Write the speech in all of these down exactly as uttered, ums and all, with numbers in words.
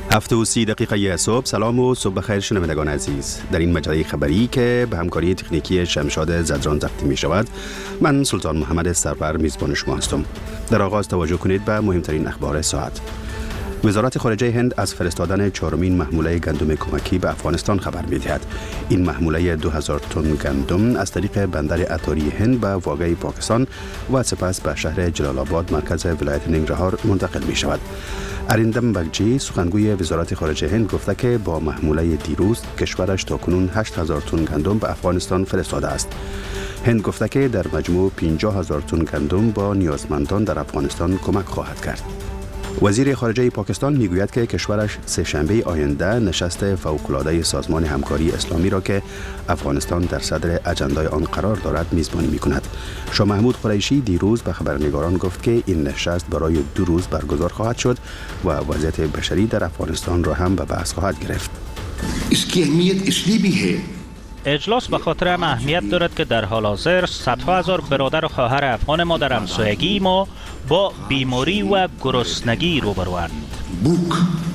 هفت و سی دقیقه صبح. سلام و صبح بخیر شنوندگان عزیز. در این مجله خبری که به همکاری تکنیکی شمشاد زدران تقدیم می شود، من سلطان محمد سرور میزبان شما هستم. در آغاز توجه کنید به مهمترین اخبار ساعت. وزارت خارجه هند از فرستادن چهارمین محموله گندم کمکی به افغانستان خبر می‌دهد. این محموله دو هزار تن گندم از طریق بندر اتاری هند به واگه پاکستان و سپس به شهر جلال آباد مرکز ولایت ننگرهار منتقل می شود. اریندم بگچی سخنگوی وزارت خارجه هند گفته که با محموله دیروز کشورش تاکنون هشت هزار تن گندم به افغانستان فرستاده است. هند گفته که در مجموع پنجاه هزار تن گندم با نیازمندان در افغانستان کمک خواهد کرد. وزیر خارجه پاکستان میگوید که کشورش سه‌شنبه آینده نشست فوق‌العاده سازمان همکاری اسلامی را که افغانستان در صدر اجندای آن قرار دارد میزبانی میکند. شاه محمود قریشی دیروز به خبرنگاران گفت که این نشست برای دو روز برگزار خواهد شد و وضعیت بشری در افغانستان را هم به بحث خواهد گرفت. इसकी अहमियत इसलिए भी है اجلاس به خاطر اهمیت دارد که در حال حاضر صدها هزار برادر و خواهر افغان ما در همسایگی ما با بیماری و گرسنگی روبروند. भूख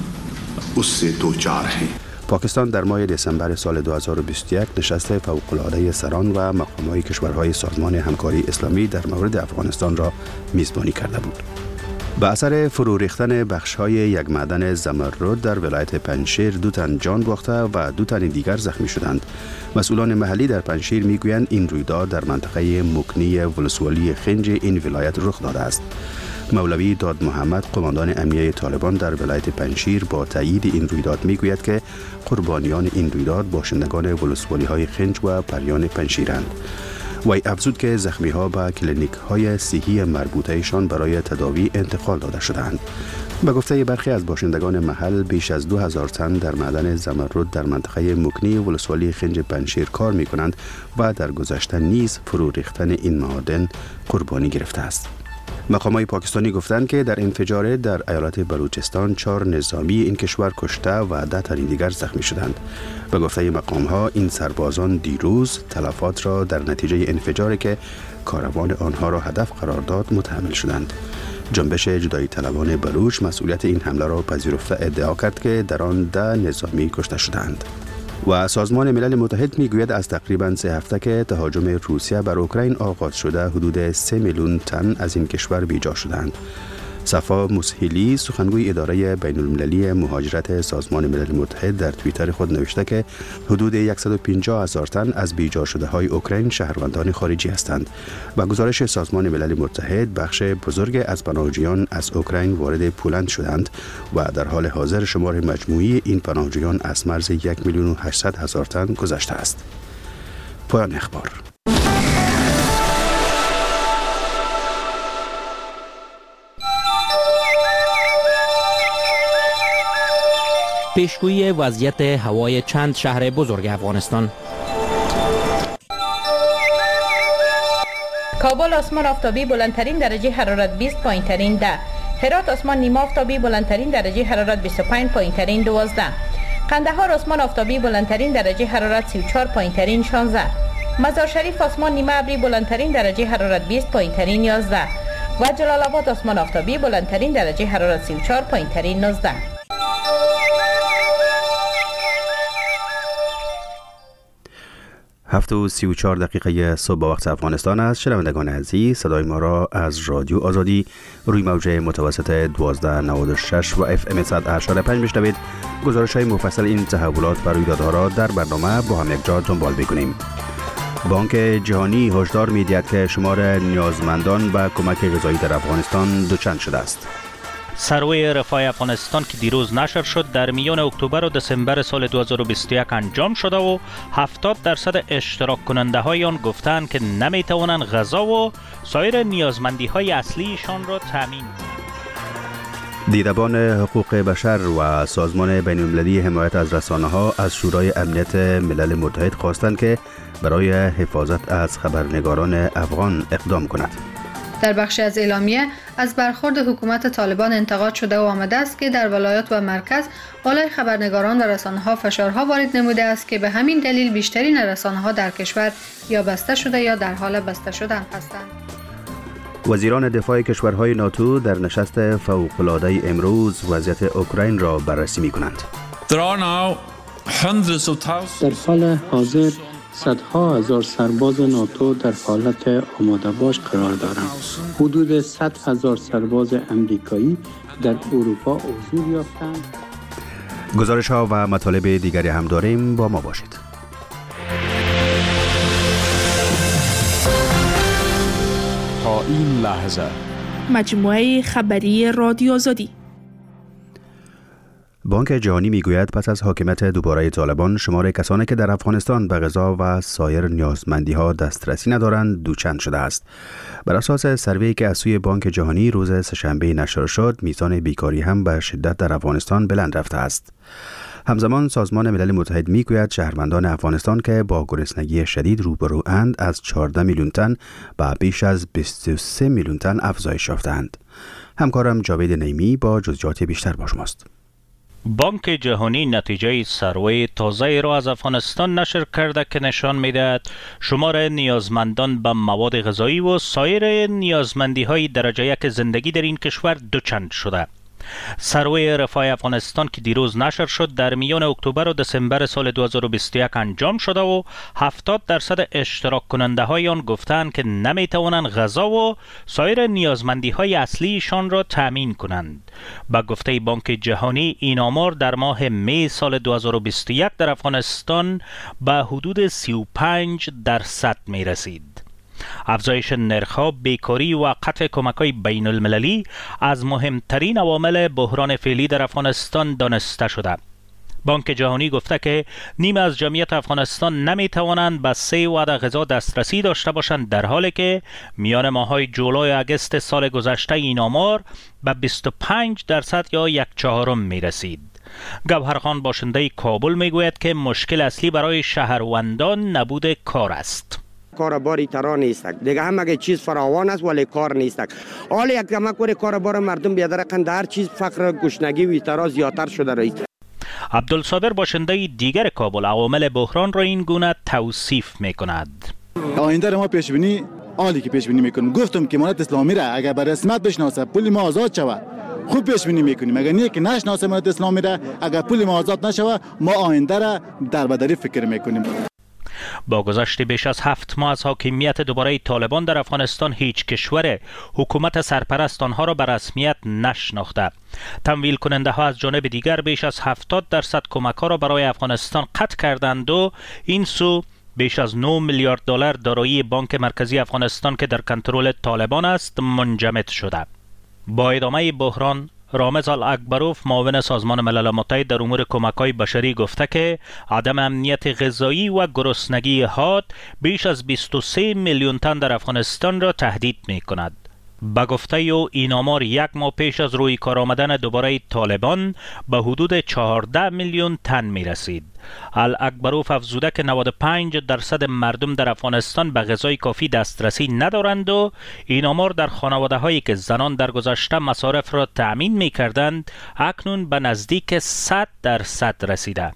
उससे दो चार हैं. پاکستان در ماه دسامبر سال دو هزار و بیست و یک نشست فوق‌العاده سران و مقام‌های کشورهای سازمان همکاری اسلامی در مورد افغانستان را میزبانی کرده بود. به اثر فرو ریختن بخش‌های یک معدن زمرد در ولایت پنجشیر دو تن جان باخته و دو تن دیگر زخمی شدند. مسئولان محلی در پنجشیر میگویند این رویداد در منطقه مکنی ولسوالی خنج این ولایت رخ داده است. مولوی داد محمد قماندان امنیه طالبان در ولایت پنجشیر با تایید این رویداد میگوید که قربانیان این رویداد باشندگان ولسوالی‌های خنج و پریان پنجشیرند. وی افزود که زخمی ها به کلینیک های صحی مربوطه ایشان برای تداوی انتقال داده شدند. به گفته برخی از باشندگان محل بیش از دو هزار تن در معدن زمرد در منطقه مکنی ولسوالی خنج پنجشیر کار می کنند و در گذشته نیز فرو ریختن این معادن قربانی گرفته است. مقامات پاکستانی گفتند که در انفجار در ایالت بلوچستان چهار نظامی این کشور کشته و ده تن دیگر زخمی شدند. به گفته مقام‌ها این سربازان دیروز تلفات را در نتیجه انفجاری که کاروان آنها را هدف قرار داد متحمل شدند. جنبش جدایی طلبان بلوچ مسئولیت این حمله را پذیرفته ادعا کرد که در آن ده نظامی کشته شدند. و سازمان ملل متحد میگوید از تقریباً سه هفته که تهاجم روسیه بر اوکراین آغاز شده حدود سه میلیون تن از این کشور بیجا شدند. صفا مسهیلی سخنگوی اداره بین المللی مهاجرت سازمان ملل متحد در توییتر خود نوشته که حدود صد و پنجاه هزار تن از بیجا شده های اوکراین شهروندان خارجی هستند. با گزارش سازمان ملل متحد بخش بزرگ از پناهجویان از اوکراین وارد پولند شدند و در حال حاضر شمار مجموعی این پناهجویان از مرز یک میلیون و هشتصد هزار تن گذشته است. پایان اخبار. پیشگویی وضعیت هوای چند شهر بزرگ افغانستان. کابل آسمان آفتابی بلندترین درجه حرارت بیست، پایینترین ده. هرات آسمان نیمه آفتابی بلندترین درجه حرارت بیست و پنج، پایینترین دوازده. قندهار آسمان آفتابی بلندترین درجه حرارت سی و چهار، پایینترین شانزده. مزار شریف آسمان نیمه ابری بلندترین درجه حرارت بیست، پایینترین یازده. و جلال آباد آسمان آفتابی بلندترین درجه حرارت سی و چهار، پایینترین نوزده. هفت و سی و چهار دقیقه صبح با وقت افغانستان است. شنوندگان عزیز، صدای ما را از رادیو آزادی روی موج متوسط دوازده نود و شش و اف ام صد و هشت و پنج میشنوید. گزارش های مفصل این تحولات و رویدادها را در برنامه با هم یک جا دنبال بکنیم. بانک جهانی هشدار می‌دهد که شمار نیازمندان به کمک غذایی در افغانستان دوچند شده است. سروی رفاه افغانستان که دیروز نشر شد در میان اکتبر و دسامبر سال دو هزار و بیست و یک انجام شده و هفتاد درصد اشتراک کننده های آن گفتند که نمی توانند غذا و سایر نیازمندی های اصلیشان را تامین کنند. دیدبان حقوق بشر و سازمان بین المللی حمایت از رسانه ها از شورای امنیت ملل متحد خواستند که برای حفاظت از خبرنگاران افغان اقدام کند. در بخشی از اعلامیه از برخورد حکومت طالبان انتقاد شده و آمده است که در ولایات و مرکز بالای خبرنگاران و رسانه‌ها فشارها وارد نموده است که به همین دلیل بیشترین رسانه‌ها در کشور یا بسته شده یا در حال بسته شدن هستند. وزیران دفاع کشورهای ناتو در نشست فوق‌العاده امروز وضعیت اوکراین را بررسی می‌کنند. در حال حاضر صدها هزار سرباز ناتو در حالت آماده باش قرار دارند. حدود صد هزار سرباز امریکایی در اروپا حضور یافتند. گزارش ها و مطالب دیگری هم داریم، با ما باشید. تا این لحظه مجموعه خبری رادیو آزادی. بانک جهانی میگوید پس از حاکمیت دوباره طالبان شمار کسانی که در افغانستان به غذا و سایر نیازمندی ها دسترسی ندارند دوچند شده است. بر اساس سروی که از سوی بانک جهانی روز سه‌شنبه نشر شد، میزان بیکاری هم به شدت در افغانستان بلند رفته است. همزمان سازمان ملل متحد میگوید شهروندان افغانستان که با گرسنگی شدید روبرواند از چهارده میلیون تن به بیش از بیست و سه میلیون تن افزایش یافتند. همکارم جاوید نیمی با جزئیات بیشتر با شماست. بانک جهانی نتیجه سروی تازه را از افغانستان نشر کرده که نشان می‌دهد شمار نیازمندان به مواد غذایی و سایر نیازمندی های درجه یک زندگی در این کشور دوچند شده. سروی رفاه افغانستان که دیروز نشر شد در میان اکتبر و دسامبر سال دو هزار و بیست و یک انجام شده و هفتاد درصد اشتراک کننده های آن گفتند که نمی توانند غذا و سایر نیازمندی های اصلیشان را تامین کنند. با گفته بانک جهانی این آمار در ماه می سال دو هزار و بیست و یک در افغانستان به حدود سی و پنج درصد می رسید. افزایش نرخ‌ها، بیکاری و قطع کمک‌های بین المللی از مهمترین عوامل بحران فعلی در افغانستان دانسته شده. بانک جهانی گفته که نیم از جمعیت افغانستان نمی‌توانند به سه وعده غذا دسترسی داشته باشند، در حالی که میان ماه‌های جولای و آگوست سال گذشته این آمار به بیست و پنج درصد یا یک چهارم می‌رسید. گوهرخان باشنده کابل می‌گوید که مشکل اصلی برای شهروندان نبود کار است. کارباری ترا نیستک دیگه، همه چیز فراوان است ولی کار نیستک. حالا یک کمک کنه کاربار مردم بیادر قند هر چیز فقر گشنگی و ترا زیادتر شده رئیس. عبدالصابر باشنده دیگر کابل عوامل بحران را این گونه توصیف میکند. آینده را ما پیش بینی عالی که پیش بینی میکنیم. گفتم که امارت اسلامی را اگر به رسمیت بشناسه پول ما آزاد شود خوب پیش بینی میکنیم. اگر نه که نشناسه امارت اسلامی را اگر پول ما آزاد نشود ما آینده را در بدری فکر میکنیم. با گذشت بیش از هفت ماه از حاکمیت دوباره طالبان در افغانستان هیچ کشور حکومت سرپرست آنها را به رسمیت نشناخته. تمویل کننده ها از جانب دیگر بیش از هفتاد درصد کمک ها را برای افغانستان قطع کردند و این سو بیش از نه میلیارد دلار دارایی بانک مرکزی افغانستان که در کنترل طالبان است منجمد شده. با ادامه بحران، رامز الاکبروف معاون سازمان ملل متحد در امور کمک‌های بشری گفته که عدم امنیت غذایی و گرسنگی حاد بیش از بیست و سه میلیون تن در افغانستان را تهدید می‌کند. با گفته او این آمار یک ماه پیش از روی کار آمدن دوباره طالبان به حدود چهارده میلیون تن می رسید. الاکبروف افزوده که نود و پنج درصد مردم در افغانستان به غذای کافی دسترسی ندارند و این آمار در خانواده هایی که زنان در گذشته مصارف را تأمین می کردند اکنون به نزدیک صد درصد رسیده.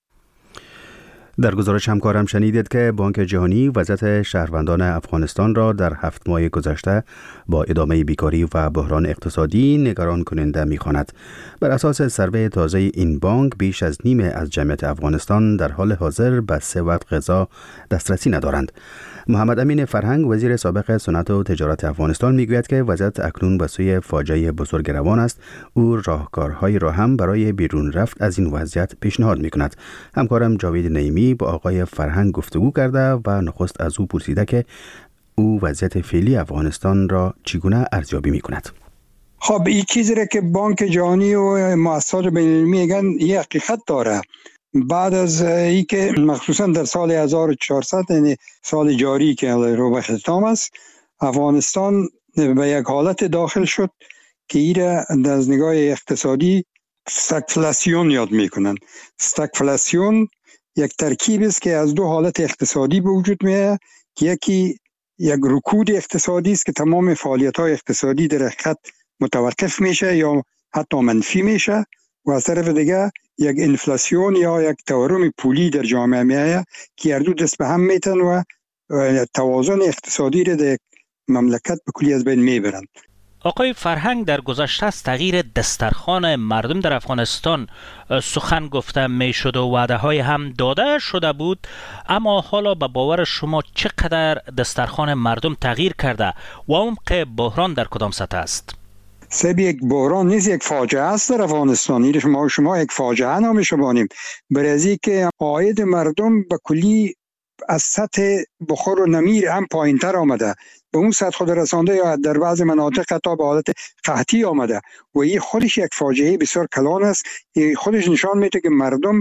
در گزارش همکارم شنیدید که بانک جهانی وضعیت شهروندان افغانستان را در هفت ماه گذشته با ادامه بیکاری و بحران اقتصادی نگران کننده می‌خواند. بر اساس سروی تازه این بانک بیش از نیمه از جمعیت افغانستان در حال حاضر به سه وعده غذا دسترسی ندارند. محمد امین فرهنگ وزیر سابق صنعت و تجارت افغانستان میگوید که وضعیت اکنون به سوی فاجعه بزرگ روان است. او راهکارهایی را هم برای بیرون رفت از این وضعیت پیشنهاد میکند. همکارم جاوید نیمی با آقای فرهنگ گفتگو کرده و نخست از او پرسیده که او وضعیت فعلی افغانستان را چگونه ارزیابی میکند. خب این چیزی را که بانک جهانی و مؤسسات بین‌المللی میگن یه حقیقت داره. بعد از ای که مخصوصا در سال هزار و چهارصد یعنی سال جاری که رو به اختتام است، افغانستان به یک حالت داخل شد که ایره از نگاه اقتصادی استگفلاسیون یاد میکنن. استگفلاسیون یک ترکیب است که از دو حالت اقتصادی به وجود میاد که یکی یک رکود اقتصادی است که تمام فعالیت های اقتصادی در حقیقت متوقف میشه یا حتی منفی میشه و از طرف دیگه یک انفلاسیون یا یک تورم پولی در جامعه میایه که هر دو دست به هم میتن و توازن اقتصادی را در مملکت به کلی از بین میبرند. آقای فرهنگ، در گذشته از تغییر دسترخوان مردم در افغانستان سخن گفته می شد و وعده های هم داده شده بود، اما حالا به باور شما چقدر دسترخوان مردم تغییر کرده و عمق بحران در کدام سطح است؟ سب یک بحران نیست، یک فاجعه است در افغانستان. این شما شما یک فاجعه نامش بانیم، برای که عاید مردم به کلی از سطح بخور و نمیر هم پایین تر آمده، به اون سطح خود رسانده یا در بعض مناطق حتی به حالت قحطی آمده و این خودش یک فاجعه بسیار کلان است. این خودش نشان میده که مردم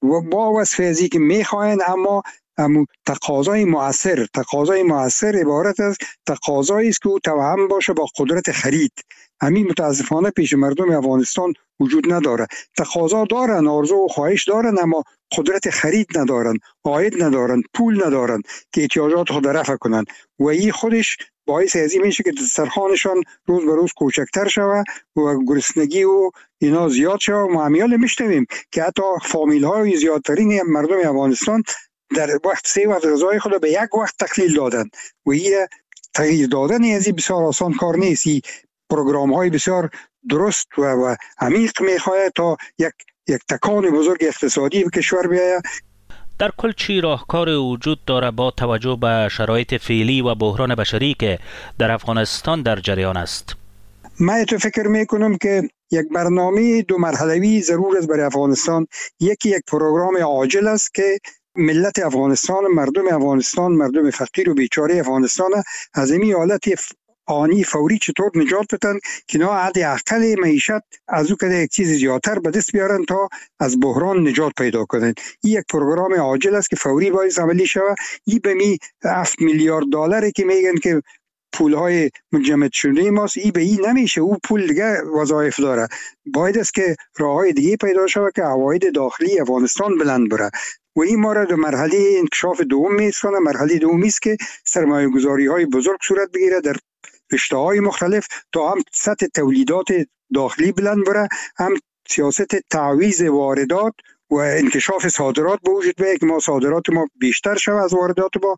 با وصف ازی که میخواین اما اما تقاضای مؤثر تقاضای مؤثر عبارت از تقاضایی است که او توأم باشه با قدرت خرید. همین متاسفانه پیش مردم افغانستان وجود نداره. تقاضا دارن، آرزو و خواهش دارن، اما قدرت خرید ندارن، عاید ندارن، پول ندارن که احتیاجات خود رفع کنن و این خودش باعث ازی میشه که دسترخوانشان روز به روز کوچکتر شوه و گرسنگی و اینا زیاد شوه. ما همیال میشنویم که حتی فامیل های زیادترین مردم افغانستان در وقت سه وقت غذای خود به یک وقت تقلیل دادن و این تغییر دادن ازی بسیار آسان کار نیست. پروگرام های بسیار درست و, و عمیق میخواهد تا یک یک تکان بزرگ اقتصادی به کشور بیاید. در کل چی راهکار وجود داره با توجه به شرایط فعلی و بحران بشری که در افغانستان در جریان است؟ من تو فکر میکنم که یک برنامه دو مرحله‌ای ضرور است برای افغانستان. یکی یک پروگرام عاجل است که ملت افغانستان، مردم افغانستان، مردم فقیر و بیچاره افغانستان از این حالت آنی فوری چطور نجات بدن که نه حد اقل معیشت از او که یک چیز زیادتر به دست بیارن تا از بحران نجات پیدا کنن. این یک پروگرام عاجل است که فوری باید عملی شود. این به می هفت میلیارد دلاری که میگن که پولهای مجمد شده ماست، این به این نمیشه. او پول دیگه وظایف داره. باید است که راههای دیگه پیدا شود که عواید داخلی افغانستان بلند بره و این ما را در مرحله انکشاف دوم میسازه. مرحله دومی است که سرمایه گذاری های بزرگ صورت بگیره در رشته‌های مختلف تا هم سطح تولیدات داخلی بلند بره، هم سیاست تعویض واردات و انکشاف صادرات به وجود بیاید که ما صادرات ما بیشتر شود از واردات ما.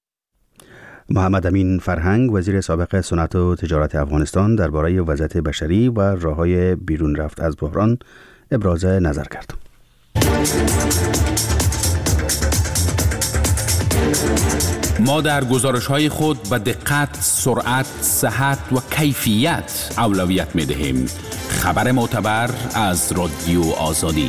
محمد امین فرهنگ، وزیر سابق صنعت و تجارت افغانستان، درباره وضعیت بشری و راه‌های بیرون رفت از بحران ابراز نظر کرد. ما در گزارش‌های خود به دقت، سرعت، صحت و کیفیت اولویت می‌دهیم. خبر معتبر از رادیو آزادی.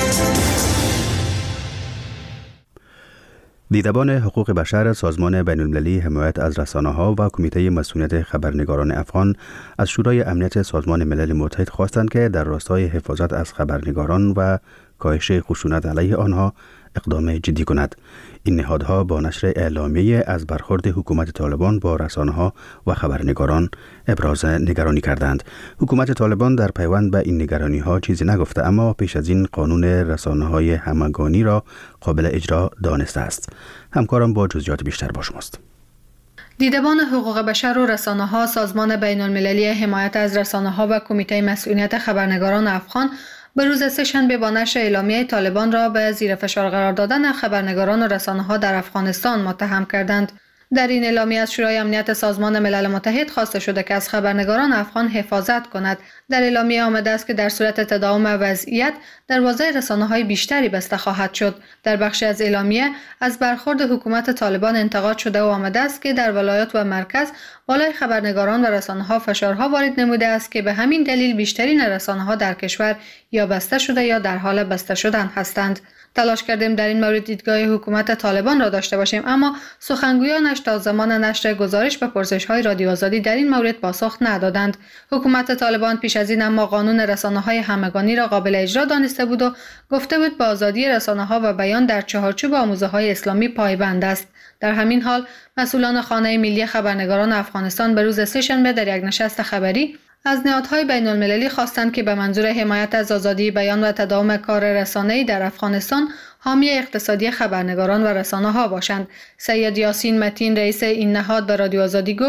دیدبان حقوق بشر سازمان بین‌المللی حمایت از رسانه‌ها و کمیته مسئولیت خبرنگاران افغان از شورای امنیت سازمان ملل متحد خواستند که در راستای حفاظت از خبرنگاران و کاهش خشونت علیه آنها اقدام جدی کند. این نهادها با نشر اعلامیه از برخورد حکومت طالبان با رسانه‌ها و خبرنگاران ابراز نگرانی کردند. حکومت طالبان در پیوند به این نگرانی‌ها چیزی نگفته، اما پیش از این قانون رسانه‌های همگانی را قابل اجرا دانسته است. همکارم با جزئیات بیشتر با شماست. دیدبان حقوق بشر و رسانه‌ها سازمان بین‌المللی حمایت از رسانه‌ها و کمیته مسئولیت خبرنگاران افغان به روز سه‌شنبه با نشر اعلامیه طالبان را به زیر فشار قرار دادن خبرنگاران و رسانه‌ها در افغانستان متهم کردند. در این اعلامیه از شورای امنیت سازمان ملل متحد خواسته شده که از خبرنگاران افغان حفاظت کند. در اعلامیه آمده است که در صورت تداوم وضعیت دروازه رسانه‌های بیشتری بسته خواهد شد. در بخشی از اعلامیه از برخورد حکومت طالبان انتقاد شده و آمده است که در ولایات و مرکز بالای خبرنگاران و رسانه‌ها فشارها وارد نموده است که به همین دلیل بیشترین رسانه‌ها در کشور یا بسته شده یا در حال بسته شدن هستند. تلاش کردیم در این مورد دیدگاه حکومت طالبان را داشته باشیم، اما سخنگویانش تا زمان نشر گزارش به پرسش‌های رادیو آزادی در این مورد پاسخ ندادند. حکومت طالبان پیش از این اما قانون رسانه‌های همگانی را قابل اجرا دانسته بود و گفته بود به آزادی رسانه‌ها و بیان در چهارچوب آموزه‌های اسلامی پایبند است. در همین حال مسئولان خانه ملی خبرنگاران افغانستان به روز سه‌شنبه در یک نشست خبری از نهادهای بین‌المللی خواستند که به منظور حمایت از آزادی بیان و تداوم کار رسانه‌ای در افغانستان حامی اقتصادی خبرنگاران و رسانه‌ها باشند. سید یاسین متین رئیس این نهاد به رادیو آزادی گفت: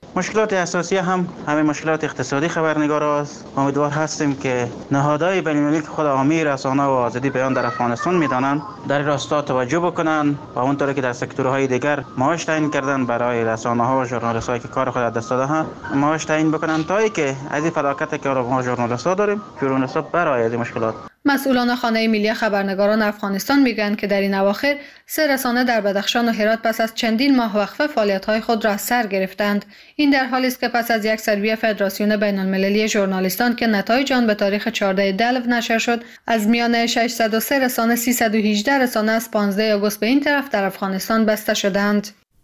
مشکلات اساسی هم همین مشکلات اقتصادی خبرنگارا است. امیدوار هستیم که نهادهای بین‌المللی که خود حامی رسانه و آزادی بیان در افغانستان میدانند در راستا توجه بکنند و اونطوری که در سکتورهای دیگر معاش تعیین کردن برای رسانه‌ها و ژورنالیست‌هایی که کار خود از دست دادن معاش تعیین بکنند تا اینکه از این فلاکتی که ما ژورنالیست‌ها داریم ژورنالیست‌ها برای از این مشکلات. مسئولان خانه ملی خبرنگاران افغانستان میگویند که در این اواخر سه رسانه در بدخشان و هرات پس از چندین ماه وقفه فعالیت‌های خود را از سر گرفتند. این در حالی است که پس از یک سروی فدراسیون بین‌المللی ژورنالیستان که نتایج آن به تاریخ چهاردهم دلو نشر شد، از میان ششصد و سه رسانه سیصد و هجده رسانه از پانزدهم آگوست به این طرف در افغانستان بسته شدند.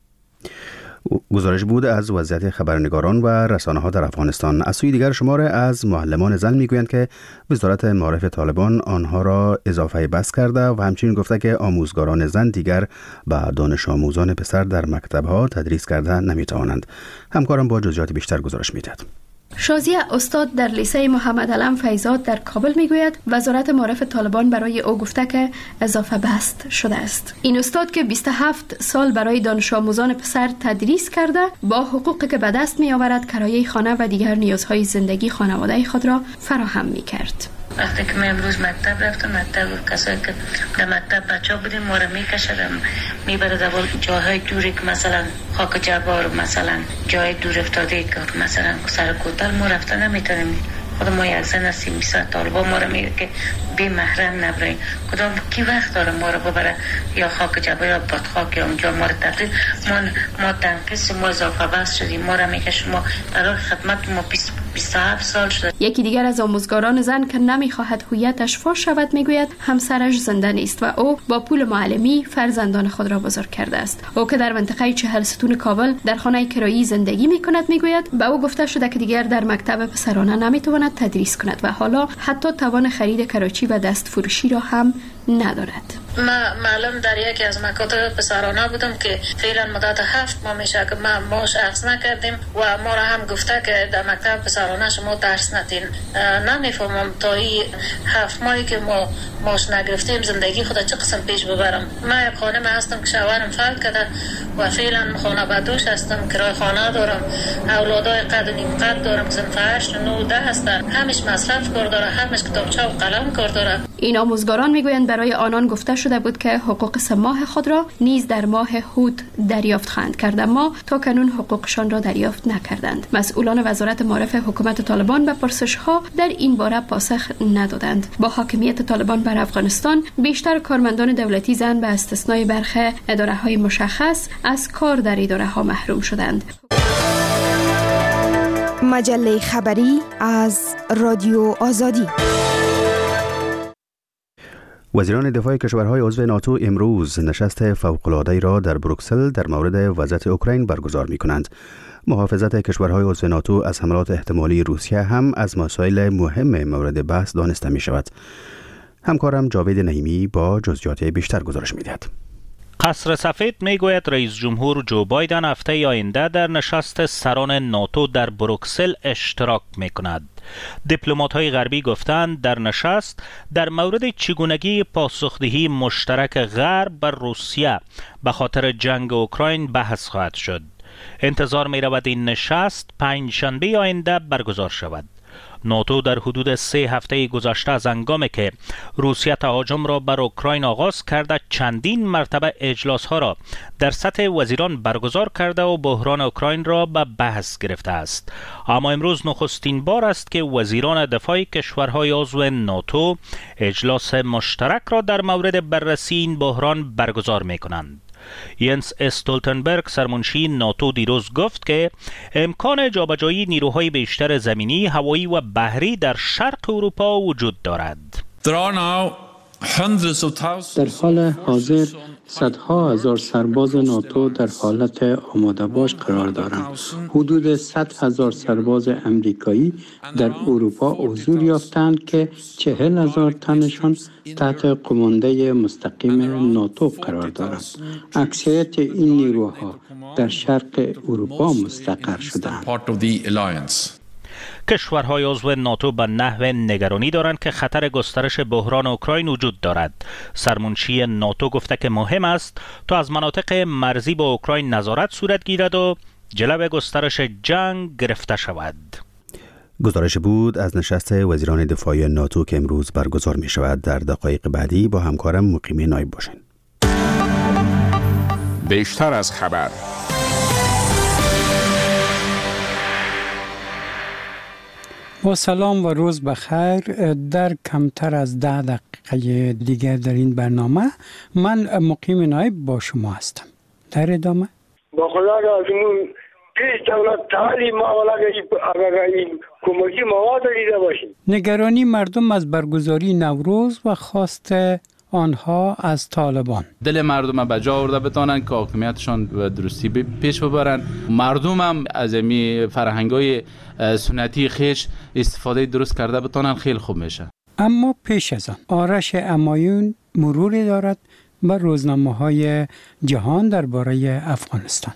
گزارش بود از وضعیت خبرنگاران و رسانه‌ها در افغانستان. از سوی دیگر شماره از معلمان زن میگویند که وزارت معارف طالبان آنها را اضافه بس کرده و همچنین گفته که آموزگاران زن دیگر به دانش آموزان پسر در مکتب‌ها تدریس کرده نمی‌توانند. همکارم با جزئیات بیشتر گزارش می‌دهد. شازیه استاد در لیسه محمد علم فیضات در کابل میگوید وزارت معارف طالبان برای او گفته که اضافه بست شده است. این استاد که بیست و هفت سال برای دانش آموزان پسر تدریس کرده با حقوقی که به دست می آورد کرایه خانه و دیگر نیازهای زندگی خانواده خود را فراهم می کرد. وقتی که من امروز مکتب رفتم، مکتب کسایی که در مکتب بچه بودیم ما را میکشدم میبرد در جاهای دوری که مثلا خاک جبار، مثلا جای دور افتاده که مثلا سر کوتل ما رفتن نمیتونیم. خود ما یک زن هستیم میسه طالبان ما را میگه که بی محرم نبرین، کدام کی وقت داره ما را ببره یا خاک جبار یا بدخاک یا اونجا ما را تقریب ما ما تنقیص ما اضافه بس شدیم. ما را میگه شما در خدمت ما بیست و هفت سال شده. یکی دیگر از آموزگاران زن که نمیخواهد هویتش فاش شود میگوید همسرش زنده نیست و او با پول معلمی فرزندان خود را بزرگ کرده است. او که در منطقه چهل ستون کابل در خانه کرایی زندگی میکند میگوید به او گفته شده که دیگر در مکتب پسرانه نمیتواند تدریس کند و حالا حتی توان خرید کراچی و دست فروشی را هم ندارد. ما معلم در یکی از مکاتب پسرانه بودم که فعلا مدت هفت ماه میشه که ما ماش اخذ نکردیم و ما را هم گفته که در مکتب پسرانه شما درس ندین. نمیفهمم تا این هفت ماهی که ما ماش نگرفتیم زندگی خود چه قسم پیش ببرم. ما یک خانم هستم که شوهرم فوت کرده و فعلا خانه بدوش هستم، کرای خانه دارم، اولادای قد و نیم قد دارم، صنف هشت و نه و ده هستن، همش مصرف کار داره، همش کتابچه و قلم کار داره. این آموزگاران میگویند برای آنان گفته شده بود که حقوق سه ماه خود را نیز در ماه هود دریافت خواهند کرد، اما تا کنون حقوقشان را دریافت نکردند. مسئولان وزارت معارف حکومت طالبان به پرسش‌ها در این باره پاسخ ندادند. با حاکمیت طالبان بر افغانستان بیشتر کارمندان دولتی زن به استثنای برخی اداره‌های مشخص از کار در اداره‌ها محروم شدند. مجله خبری از رادیو آزادی. وزیران دفاع کشورهای عضو ناتو امروز نشست فوق‌العاده‌ای را در بروکسل در مورد وضعیت اوکراین برگزار می‌کنند. محافظت کشورهای عضو ناتو از حملات احتمالی روسیه هم از مسائل مهم مورد بحث دانسته می‌شود. همکارم جاوید نعیمی با جزئیات بیشتر گزارش می‌دهد. قصر سفید میگوید رئیس جمهور جو بایدن هفته آینده در نشست سران ناتو در بروکسل اشتراک میکند. دیپلمات‌های غربی گفتند در نشست در مورد چگونگی پاسخدهی مشترک غرب بر روسیه به خاطر جنگ اوکراین بحث خواهد شد. انتظار می‌رود این نشست پنجشنبه آینده برگزار شود. ناتو در حدود سه هفته گذشته از هنگامی که روسیه تهاجم را بر اوکراین آغاز کرده چندین مرتبه اجلاس‌ها را در سطح وزیران برگزار کرده و بحران اوکراین را به بحث گرفته است. اما امروز نخستین بار است که وزیران دفاع کشورهای عضو ناتو اجلاس مشترک را در مورد بررسی این بحران برگزار می‌کنند. ینس استولتنبرگ سرمنشی ناتو دیروز گفت که امکان جابجایی نیروهای بیشتر زمینی، هوایی و بحری در شرق اروپا وجود دارد. در حال حاضر صدها هزار سرباز ناتو در حالت آماده باش قرار دارند. حدود صد هزار سرباز امریکایی در اروپا حضور یافتند که چهل هزار تنشان تحت قمانده مستقیم ناتو قرار دارند. اکثریت این نیروها در شرق اروپا مستقر شدند. کشورهای عضو ناتو به نحو نگرانی دارند که خطر گسترش بحران اوکراین وجود دارد. سرمنشی ناتو گفته که مهم است تا از مناطق مرزی با اوکراین نظارت صورت گیرد و جلب گسترش جنگ گرفته شود. گزارش بود از نشست وزیران دفاعی ناتو که امروز برگزار می شود. در دقایق بعدی با همکارم مقیم نایب باشین. بیشتر از خبر. با سلام و روز بخیر. در کمتر از ده دقیقه دیگر در این برنامه من مقیم نایب با شما هستم. در ادامه با خدا رازمون پیش دولت تعلیم اگر این کمکی مواد دیده باشیم. نگرانی مردم از برگزاری نوروز و خواست آنها از طالبان. دل مردم به جا آورده بتانن که حاکمیتشان به درستی پیش ببرن. مردم هم از این فرهنگ‌های سنتی خیش استفاده درست کرده بتانن، خیلی خوب میشه. اما پیش از آن آرش امایون مروری دارد بر روزنامه‌های جهان درباره افغانستان.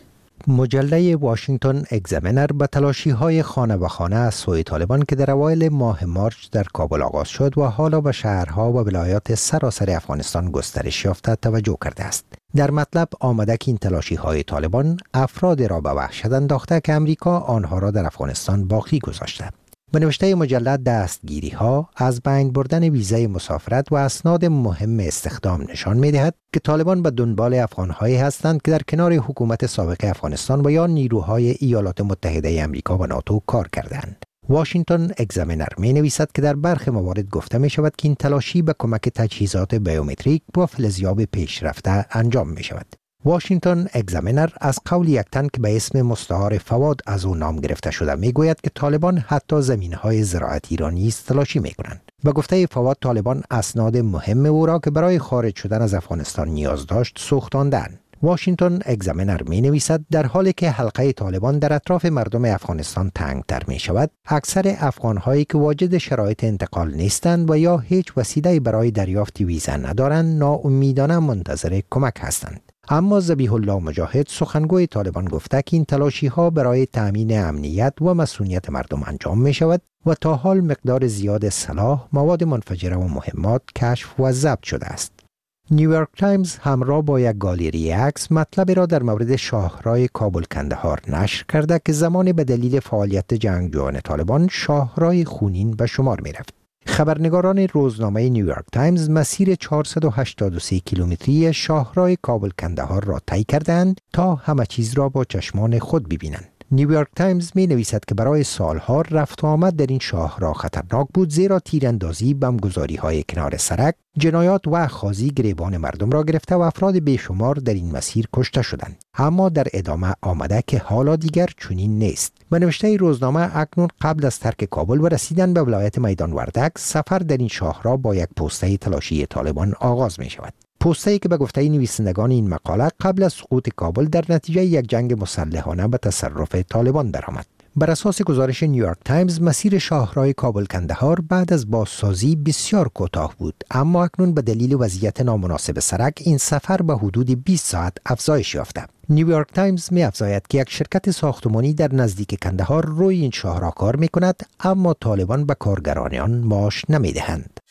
مجله واشنگتن اگزامینر به تلاشی‌های خانه به خانه از سوی طالبان که در اوایل ماه مارچ در کابل آغاز شد و حالا به شهرها و ولایات سراسر افغانستان گسترش یافته توجه کرده است. در مطلب آمده که این تلاشی‌های طالبان افراد را به وحشت انداخته که امریکا آنها را در افغانستان باقی گذاشته. به نوشته مجله دستگیری ها از بین بردن ویزای مسافرت و اسناد مهم استخدام نشان می دهد که طالبان به دنبال افغانهایی هستند که در کنار حکومت سابق افغانستان و یا نیروهای ایالات متحده آمریکا و ناتو کار کردند. واشنگتن اگزامینر می نویسد که در برخی موارد گفته می شود که این تلاشی به کمک تجهیزات بیومتریک و فلزیاب پیشرفته انجام می شود. واشنگتن اگزامینر از قول یک تن که به اسم مستعار فواد از او نام گرفته شده می گوید که طالبان حتی زمینهای زراعتی را نیز تلاشی می کنند. به گفته فواد طالبان اسناد مهم او را که برای خارج شدن از افغانستان نیاز داشت سوختاندند. واشنگتن اگزامینر می نویسد در حالی که حلقه طالبان در اطراف مردم افغانستان تنگتر می شود، اکثر افغانهایی که واجد شرایط انتقال نیستند و یا هیچ وسیله برای دریافت ویزا ندارند ناامیدانه منتظر کمک هستند. اما ذبیح الله مجاهد سخنگوی طالبان گفته که این تلاشی ها برای تامین امنیت و مسئولیت مردم انجام می شود و تا حال مقدار زیاد سلاح، مواد منفجره و مهمات کشف و ضبط شده است. نیویورک تایمز همراه با یک گالری عکس مطلب را در مورد شاهراه کابل کندهار نشر کرده که زمان به دلیل فعالیت جنگجویان طالبان شاهراه خونین به شمار می رفت. خبرنگاران روزنامه نیویورک تایمز مسیر چهارصد و هشتاد و سه کیلومتری شاهراه کابل کندهار را طی کردند تا همه چیز را با چشمان خود ببینند. نیویورک تایمز می نویسد که برای سالها رفت و آمد در این شاهراه خطرناک بود، زیرا تیراندازی، بمبگذاری های کنار سرک، جنایات و اخاذی گریبان مردم را گرفته و افراد بیشمار در این مسیر کشته شدند. اما در ادامه آمده که حالا دیگر چنین نیست. به نوشته روزنامه اکنون قبل از ترک کابل و رسیدن به ولایت میدان وردک، سفر در این شاهراه با یک پوسته تلاشی طالبان آغاز می شود. پوسته‌ای که به گفته نویسندگان این مقاله قبل از سقوط کابل در نتیجه یک جنگ مسلحانه به تصرف طالبان درآمد. بر اساس گزارش نیویورک تایمز مسیر شاهراه کابل کندهار بعد از بازسازی بسیار کوتاه بود، اما اکنون به دلیل وضعیت نامناسب سرک این سفر به حدود بیست ساعت افزایش یافته. نیویورک تایمز می افزاید که یک شرکت ساختمانی در نزدیک کندهار روی این شاهراه کار می کند، اما طالبان به کارگران آن معاش نمی دهند.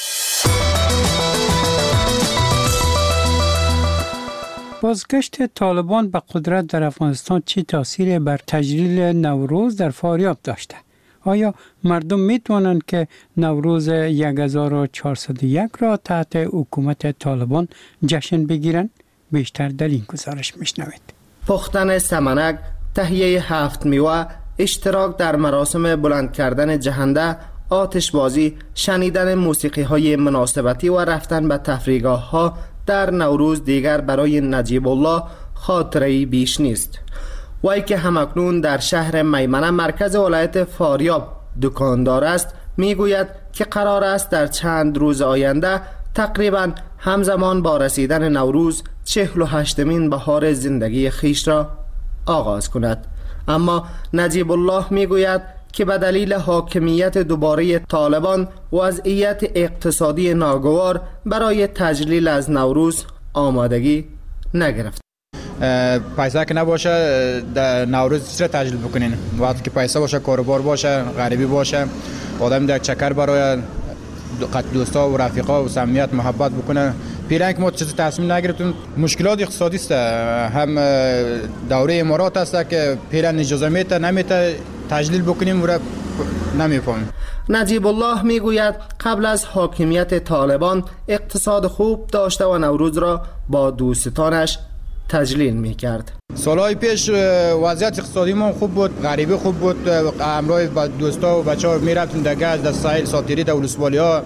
بازگشت طالبان به قدرت در افغانستان چه تأثیری بر تجلیل نوروز در فاریاب داشته؟ آیا مردم می توانند که نوروز هزار و چهارصد و یک را تحت حکومت طالبان جشن بگیرند؟ بیشتر در این گزارش میشنوید. پختن سمنک، تهیه هفت میوه، اشتراک در مراسم بلند کردن جهنده، آتش بازی، شنیدن موسیقی های مناسبتی و رفتن به تفریحگاه ها در نوروز دیگر برای نجیب الله خاطره‌ای بیش نیست. وی که همکنون در شهر میمنه مرکز ولایت فاریاب دکاندار است، میگوید که قرار است در چند روز آینده تقریبا همزمان با رسیدن نوروز چهل و هشتمین بهار زندگی خیش را آغاز کند. اما نجیب الله میگوید که به دلیل حاکمیت دوباره طالبان وضعیت اقتصادی ناگوار برای تجلیل از نوروز آمادگی نگرفت. پیسه که نباشه در نوروز چرا تجلیل بکنین؟ وقتی که پیسه باشه، کاروبار باشه، غریبی باشه، آدم در چکر برای دوستا و رفیقا و صمیمیت محبت بکنه، پیرنگ ما چیز تصمیم نگرفتیم. مشکلات اقتصادی است، هم دوره امارات است که پیرن اجازه میته نمیته تجلیل بکنیم و نمیفهمیم. نجیب الله میگوید قبل از حاکمیت طالبان اقتصاد خوب داشته و نوروز را با دوستانش تجلیل میکرد. سالهای پیش وضعیت اقتصادی ما خوب بود، غریبه خوب بود، همراه با دوستا و بچه‌ها میرفتیم در گاز، در ساحل ساتیری، در ولسوالی‌ها،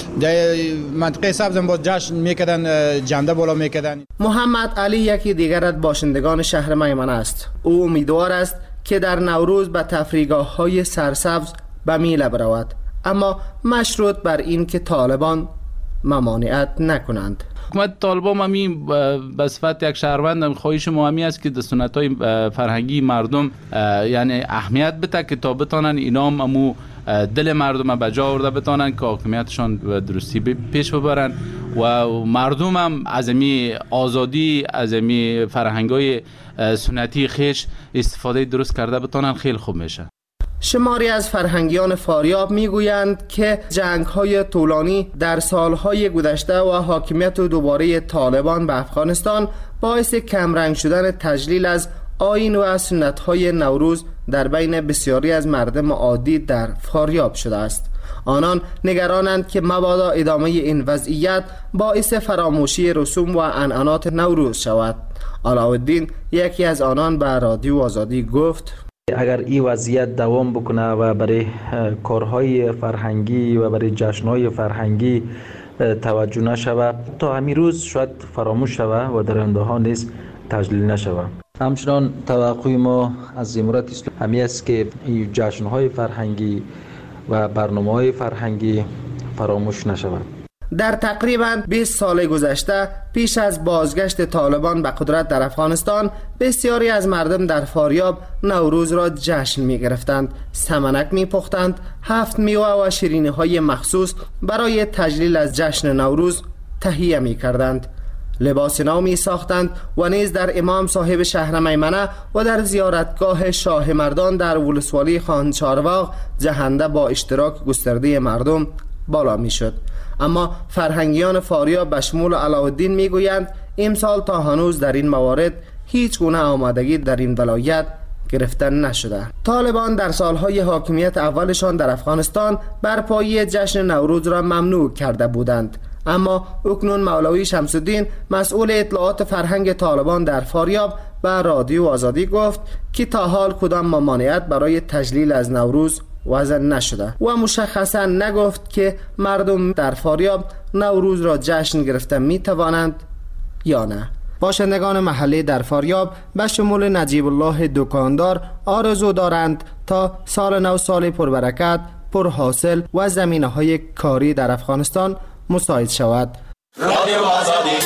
در منطقه سبز هم با جشن میکردن، جنده بالا میکردن. محمد علی یکی دیگر از باشندگان شهر میمنه است. او امیدوار است که در نوروز به تفریحگاه‌های سرسبز به میله برود، اما مشروط بر این که طالبان ممانعت نکنند. حکومت طالبان همی به صفت یک شهروند خواهش ما همی است که در سنت‌های فرهنگی مردم یعنی اهمیت بده که تا بتانن اینا هم امو دل مردم به جا آورده بتانن که حاکمیتشان به درستی پیش ببرن و مردم هم از امی آزادی، از امی فرهنگ‌های سنتی خیش استفاده درست کرده بتانن، خیلی خوب میشه. شماری از فرهنگیان فاریاب میگویند که جنگ‌های طولانی در سالهای گذشته و حاکمیت دوباره طالبان به افغانستان باعث کمرنگ شدن تجلیل از آیین و سنت‌های نوروز در بین بسیاری از مردم عادی در فاریاب شده است. آنان نگرانند که مبادا ادامه این وضعیت باعث فراموشی رسوم و عنعنات نوروز شود. علاءالدین یکی از آنان به رادیو آزادی گفت: اگر این وضعیت دوام بکنه و برای کارهای فرهنگی و برای جشنهای فرهنگی توجه نشود، تا همین روز شاید فراموش شود و در آینده ها نیز تجلیل نشود. همچنان توقع ما از امارت اسلامی همی است که این جشنهای فرهنگی و برنامه‌های فرهنگی فراموش نشود. در تقریباً بیست سال گذشته پیش از بازگشت طالبان به قدرت در افغانستان، بسیاری از مردم در فاریاب نوروز را جشن می گرفتند، سمنک می پختند، هفت میوه و شیرینی های مخصوص برای تجلیل از جشن نوروز تهیه می کردند، لباس نو می ساختند و نیز در امام صاحب شهر میمنه و در زیارتگاه شاه مردان در ولسوالی خان چارواغ جهنده با اشتراک گسترده مردم بالا می شد. اما فرهنگیان فاریاب به شمول علاءالدین میگویند امسال تا هنوز در این موارد هیچ گونه آمادگی در این ولایت گرفته نشده. طالبان در سالهای حاکمیت اولشان در افغانستان برپایی جشن نوروز را ممنوع کرده بودند، اما اکنون مولوی شمس الدین مسئول اطلاعات فرهنگ طالبان در فاریاب به رادیو آزادی گفت که تا حال کدام ممانعت برای تجلیل از نوروز وضع نشده و مشخصا نگفت که مردم در فاریاب نوروز را جشن گرفته می توانند یا نه. باشندگان محلی در فاریاب به شمول نجیب الله دکاندار آرزو دارند تا سال نو سال پربرکت، پرحاصل و زمینه‌های کاری در افغانستان مساعد شود. رادیو آزادی.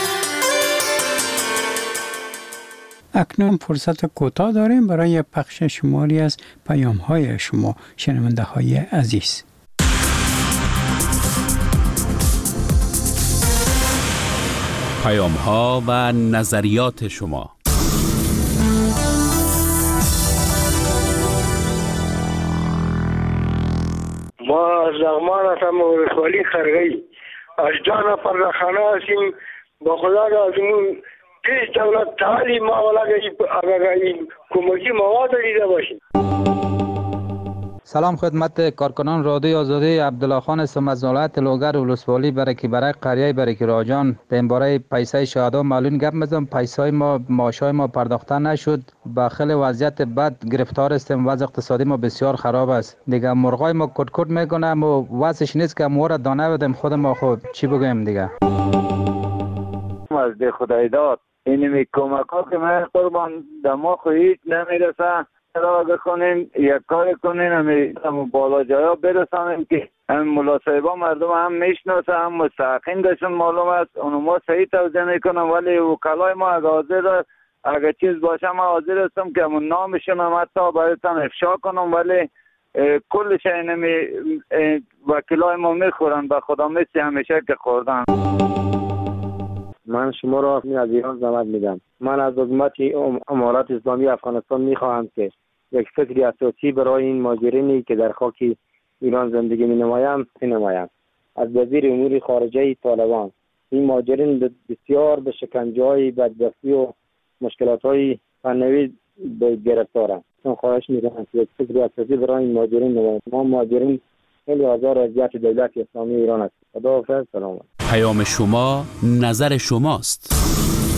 اکنون فرصت کوتاه داریم برای پخش شماری از پیام های شما شنونده های عزیز. پیام ها و نظریات شما. ما از لغمان هستم، ولسوالی خرگی، از جان فرخانه هستیم. با خدا لازمون پیش دولت تعلیم ما ولا اگر این کمکی مواد دیده باشیم. سلام خدمت کارکنان رادیو آزادی. عبدالله خان هستم از ولایت لوگر ولسوالی برکی برای قریه برکی راجان. درباره پیسه شهدا معلوم گپ می‌زنم. پیسه ما معاشای ما پرداخته نشد، با خیلی وضعیت بد گرفتار هستیم. وضع اقتصادی ما بسیار خراب است. دیگه مرغای ما کٹ کٹ میکنه و وضعش نیست که ما را دانه بدیم. خود ما خود چی بگیم دیگه. از ده خدای داد اینمی کمک ها که من قربان دما خو هیچ نمیرسه. را بکنین یک کار کنین همین بالا جایا برسانیم که هم ملاصحبا مردم هم میشناسه، هم مستحقین داشتن معلوم است. اونو ما صحیح توضیح میکنم، ولی وکلای ما اگه حاضر اگه چیز باشه ما حاضر هستم که همون نامشون هم حتی برایتان افشا کنم، ولی کلش اینمی وکلای ما میخورن به خدا مثل همیشه که خوردن. من شما را از ایران زحمت میدم. من از حکومت امارات اسلامی افغانستان میخواهم که یک فکری اساسی برای این ماجرینی که در خاک ایران زندگی می نمایم می نمایم. از وزیر امور خارجه طالبان این مهاجرین بسیار به شکنجه‌های بدبختی و مشکلات‌های فنی گرفتارند. من خواهش می‌کنم که یک فکر اساسی برای این مهاجرین نمایید. ما مهاجرین خیلی آزار اذیت دولت اسلامی ایران است. خداحافظ. سلام. پیام شما نظر شماست.